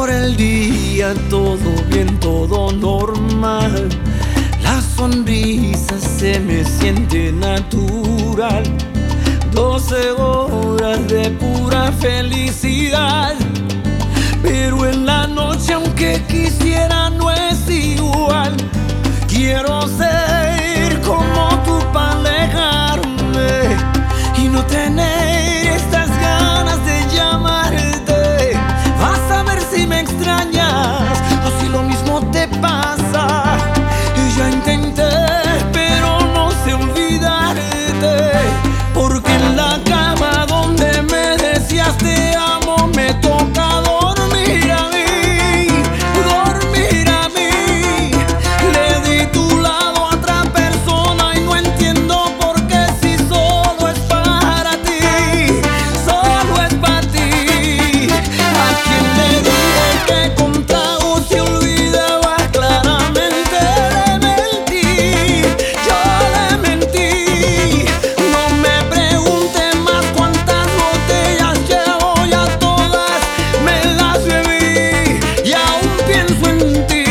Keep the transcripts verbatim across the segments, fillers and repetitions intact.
por el día, todo bien, todo normal. La sonrisa se me siente natural. Doce horas de pura felicidad. Pero en la noche, aunque quisiera, no es igual. Quiero ser como tú para alejarme y no tener estas ganas de llamarte. Vas a ver si me extrañas o si lo mismo te pasa. Y ya intenté, pero no sé olvidarte, porque en la cama donde me decías te amo me toca dormir a mí, dormir a mí. Le di tu lado a otra persona y no entiendo por qué, si solo es para ti, solo es para ti. A quien le dije que con trago se olvidaba, claramente le mentí, yo le mentí. No me pregunte más cuántas botellas llevo, ya todas me las bebí y aún pienso en ti.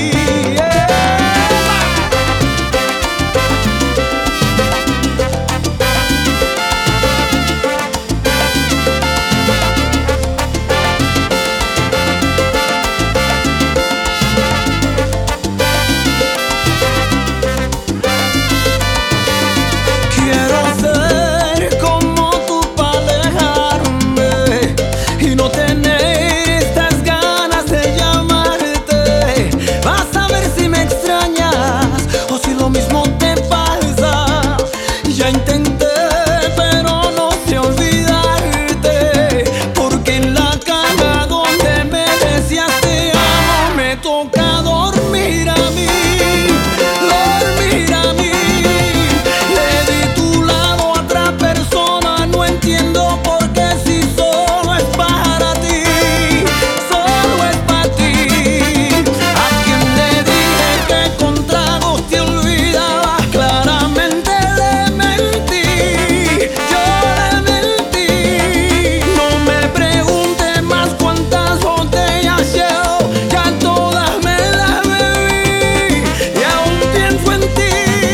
Quiero ser como tú para alejarme y no tener estas ganas de llamarte. Vas a ver si me extrañas o si lo mismo te pasa. Ya intenté, pero no sé olvidarte, porque en la cama donde me decías te amo me toca dormir a mí, dormir a mí. Le di tu lado a otra persona, no entiendo por qué, si solo es para ti, solo es para ti. A quien le dije que con tragos te olvidaba, claramente le mentí, yo le mentí. No me pregunte más cuántas botellas llevo, ya todas me las bebí y aún pienso en ti.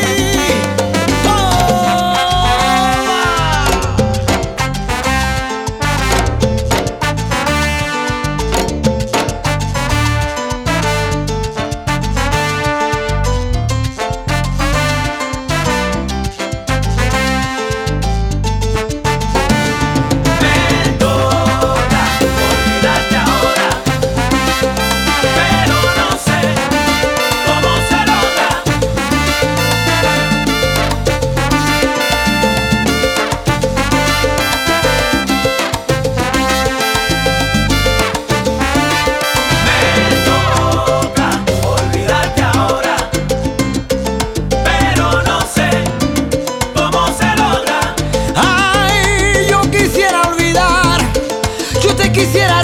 Me toca olvidarte ahora, pero no sé cómo se logra. Me toca olvidarte ahora, pero no sé cómo se logra. Ay, yo quisiera olvidar, yo te quisiera